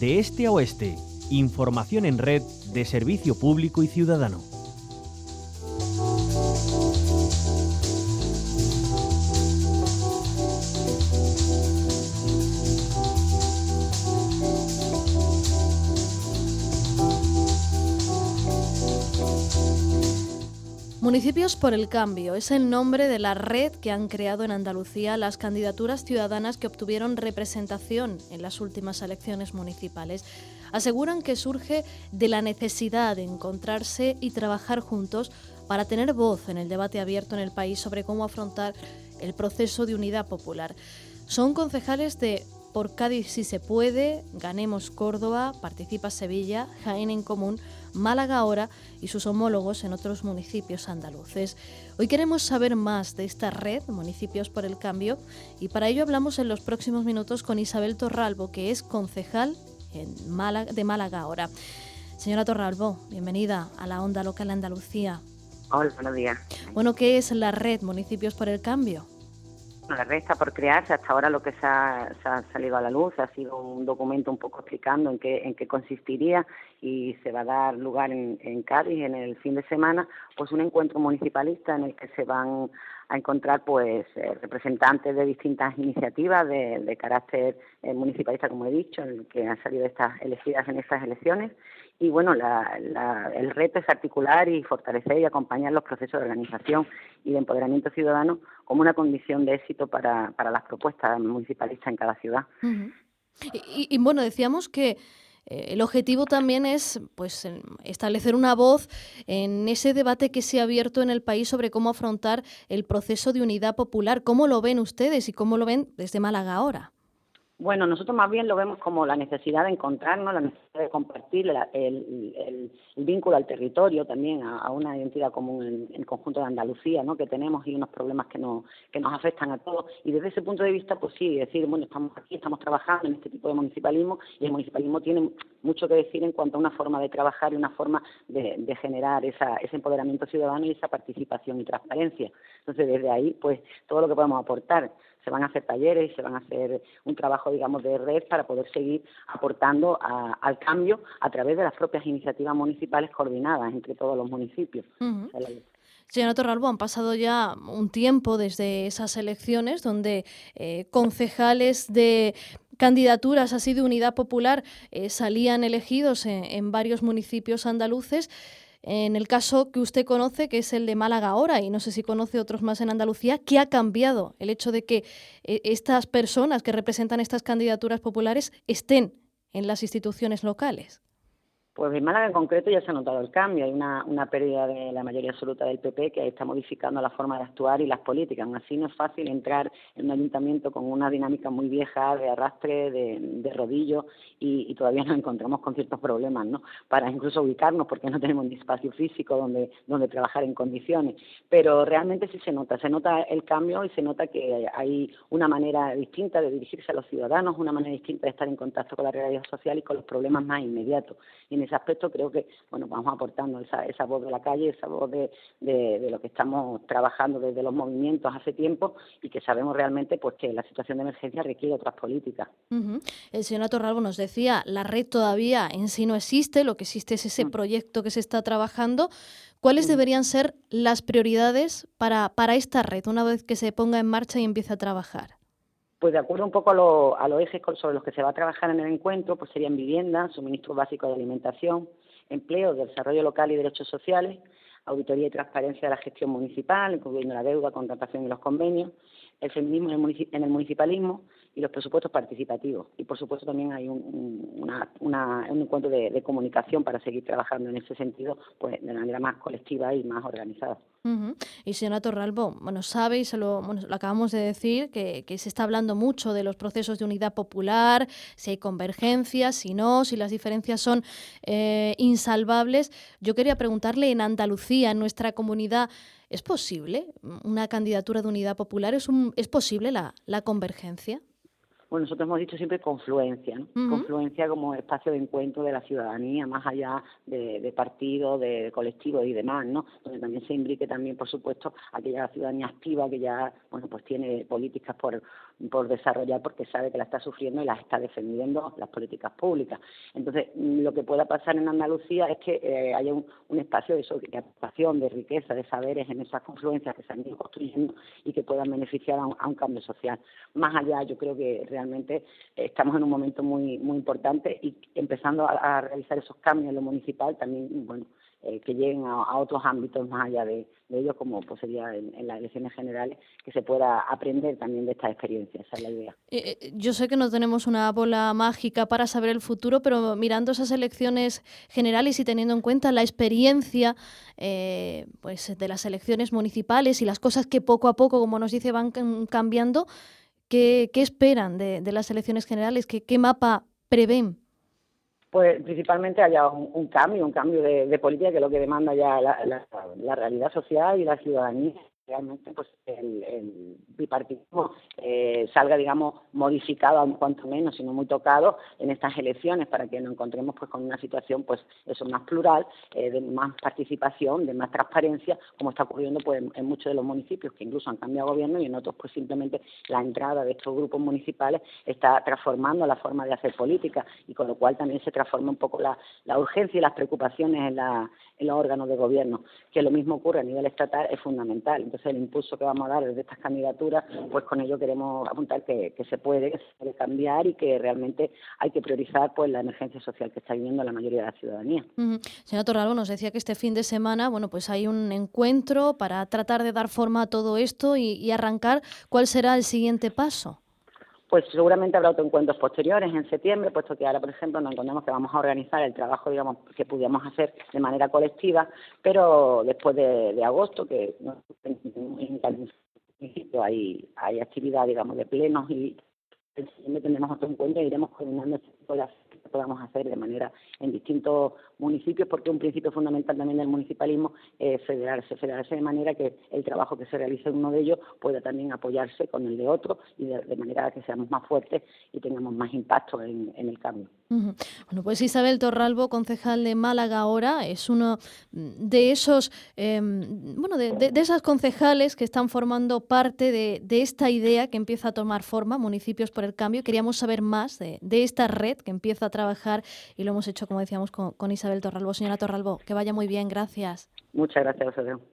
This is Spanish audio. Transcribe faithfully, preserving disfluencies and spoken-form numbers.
De este a oeste, información en red de servicio público y ciudadano. Municipios por el Cambio es el nombre de la red que han creado en Andalucía las candidaturas ciudadanas que obtuvieron representación en las últimas elecciones municipales. Aseguran que surge de la necesidad de encontrarse y trabajar juntos para tener voz en el debate abierto en el país sobre cómo afrontar el proceso de unidad popular. Son concejales de Por Cádiz si se puede, Ganemos Córdoba, Participa Sevilla, Jaén en Común, Málaga Ahora y sus homólogos en otros municipios andaluces. Hoy queremos saber más de esta red, Municipios por el Cambio, y para ello hablamos en los próximos minutos con Isabel Torralbo, que es concejal en Málaga, de Málaga Ahora. Señora Torralbo, bienvenida a la Onda Local Andalucía. Hola, buenos días. Bueno, ¿qué es la red Municipios por el Cambio? La red está por crearse. Hasta ahora lo que se ha, se ha salido a la luz ha sido un documento un poco explicando en qué, en qué consistiría, y se va a dar lugar en, en Cádiz en el fin de semana pues un encuentro municipalista en el que se van a encontrar pues eh, representantes de distintas iniciativas de, de carácter eh, municipalista, como he dicho, el que han salido estas elegidas en estas elecciones. Y bueno, la, la, el reto es articular y fortalecer y acompañar los procesos de organización y de empoderamiento ciudadano como una condición de éxito para, para las propuestas municipalistas en cada ciudad. Uh-huh. y, y, y bueno, decíamos que eh, el objetivo también es pues establecer una voz en ese debate que se ha abierto en el país sobre cómo afrontar el proceso de unidad popular. ¿Cómo lo ven ustedes y cómo lo ven desde Málaga Ahora? Bueno, nosotros más bien lo vemos como la necesidad de encontrarnos, la necesidad de compartir el, el, el, el vínculo al territorio, también a, a una identidad común en, en el conjunto de Andalucía, ¿no?, que tenemos, y unos problemas que nos, que nos afectan a todos. Y desde ese punto de vista, pues sí, decir, bueno, estamos aquí, estamos trabajando en este tipo de municipalismo, y el municipalismo tiene mucho que decir en cuanto a una forma de trabajar y una forma de, de generar esa, ese empoderamiento ciudadano y esa participación y transparencia. Entonces, desde ahí, pues todo lo que podemos aportar. Se van a hacer talleres y se van a hacer un trabajo, digamos, de red para poder seguir aportando a, al cambio a través de las propias iniciativas municipales coordinadas entre todos los municipios. Uh-huh. Señora Torralbo, han pasado ya un tiempo desde esas elecciones donde eh, concejales de candidaturas así de Unidad Popular eh, salían elegidos en, en varios municipios andaluces. En el caso que usted conoce, que es el de Málaga Ahora, y no sé si conoce otros más en Andalucía, ¿qué ha cambiado el hecho de que eh, estas personas que representan estas candidaturas populares estén en las instituciones locales? Pues en Málaga en concreto ya se ha notado el cambio. Hay una, una pérdida de la mayoría absoluta del P P que está modificando la forma de actuar y las políticas. Aún así no es fácil entrar en un ayuntamiento con una dinámica muy vieja de arrastre, de, de rodillo, y, y todavía nos encontramos con ciertos problemas, ¿no?, para incluso ubicarnos, porque no tenemos ni espacio físico donde, donde trabajar en condiciones. Pero realmente sí se nota, se nota el cambio y se nota que hay una manera distinta de dirigirse a los ciudadanos, una manera distinta de estar en contacto con la realidad social y con los problemas más inmediatos. Y en ese aspecto creo que bueno vamos aportando esa, esa voz de la calle, esa voz de, de, de lo que estamos trabajando desde los movimientos hace tiempo, y que sabemos realmente pues que la situación de emergencia requiere otras políticas. Uh-huh. El señor Torralbo nos decía, la red todavía en sí no existe, lo que existe es ese uh-huh. proyecto que se está trabajando. ¿Cuáles uh-huh. deberían ser las prioridades para, para esta red una vez que se ponga en marcha y empiece a trabajar? Pues de acuerdo un poco a, lo, a los ejes sobre los que se va a trabajar en el encuentro, pues serían vivienda, suministro básico de alimentación, empleo, desarrollo local y derechos sociales, auditoría y transparencia de la gestión municipal, incluyendo la deuda, contratación y los convenios, el feminismo en el, municip- en el municipalismo y los presupuestos participativos. Y por supuesto también hay un, una, una, un encuentro de, de comunicación para seguir trabajando en ese sentido, pues de manera más colectiva y más organizada. Uh-huh. Y señora Torralbo, bueno, sabe, y se lo, bueno, lo acabamos de decir, que, que se está hablando mucho de los procesos de unidad popular, si hay convergencias, si no, si las diferencias son eh, insalvables. Yo quería preguntarle, en Andalucía, en nuestra comunidad, ¿es posible una candidatura de unidad popular? ¿Es, un, es posible la, la convergencia? Bueno, nosotros hemos dicho siempre confluencia, ¿no? Uh-huh. Confluencia como espacio de encuentro de la ciudadanía, más allá de, de partidos, de, de colectivos y demás, ¿no? Donde también se imbrique también, por supuesto, aquella ciudadanía activa que ya, bueno, pues tiene políticas por, por desarrollar porque sabe que la está sufriendo y las está defendiendo las políticas públicas. Entonces, lo que pueda pasar en Andalucía es que eh, haya un, un espacio de, eso, de aportación, de riqueza, de saberes en esas confluencias que se han ido construyendo y que puedan beneficiar a un, a un cambio social. Más allá, yo creo que realmente Realmente estamos en un momento muy muy importante y empezando a, a realizar esos cambios en lo municipal también, bueno, eh, que lleguen a, a otros ámbitos más allá de, de ellos, como pues sería en, en las elecciones generales, que se pueda aprender también de estas experiencias, esa es la idea. Eh, yo sé que no tenemos una bola mágica para saber el futuro, pero mirando esas elecciones generales y teniendo en cuenta la experiencia eh, pues de las elecciones municipales y las cosas que poco a poco, como nos dice, van cambiando, ¿Qué, ¿Qué esperan de, de las elecciones generales? ¿Qué, qué mapa prevén? Pues principalmente haya un, un cambio, un cambio de, de política, que es lo que demanda ya la, la, la realidad social y la ciudadanía. Realmente pues el, el bipartidismo eh, salga, digamos, modificado, aun cuanto menos, sino muy tocado en estas elecciones, para que nos encontremos pues con una situación pues eso más plural, eh, de más participación, de más transparencia, como está ocurriendo pues en, en muchos de los municipios que incluso han cambiado gobierno, y en otros pues simplemente la entrada de estos grupos municipales está transformando la forma de hacer política, y con lo cual también se transforma un poco la, la urgencia y las preocupaciones en, la, en los órganos de gobierno. Que lo mismo ocurre a nivel estatal es fundamental. Entonces el impulso que vamos a dar desde estas candidaturas, pues con ello queremos apuntar que, que se puede, que se puede cambiar, y que realmente hay que priorizar pues la emergencia social que está viviendo la mayoría de la ciudadanía. Uh-huh. Señora Torralbo, nos decía que este fin de semana, bueno, pues hay un encuentro para tratar de dar forma a todo esto y, y arrancar. ¿Cuál será el siguiente paso? Pues seguramente habrá otros encuentros posteriores en septiembre, puesto que ahora, por ejemplo, nos encontramos que vamos a organizar el trabajo, digamos, que pudiéramos hacer de manera colectiva, pero después de, de agosto, que ¿no? en cada municipio hay, hay actividad, digamos, de plenos, y en septiembre tendremos otro encuentro y iremos coordinando este tipo de acciones que podamos hacer de manera en distintos municipios, porque un principio fundamental también del municipalismo es federarse, federarse de manera que el trabajo que se realice en uno de ellos pueda también apoyarse con el de otro, y de, de manera que seamos más fuertes y tengamos más impacto en, en el cambio. Uh-huh. Bueno, pues Isabel Torralbo, concejal de Málaga ahora, es uno de esos, eh, bueno, de, de, de esas concejales que están formando parte de, de esta idea que empieza a tomar forma, Municipios por el Cambio. Queríamos saber más de, de esta red que empieza a trabajar, y lo hemos hecho, como decíamos, con, con Isabel Torralbo. Señora Torralbo, que vaya muy bien, gracias. Muchas gracias a vosotros.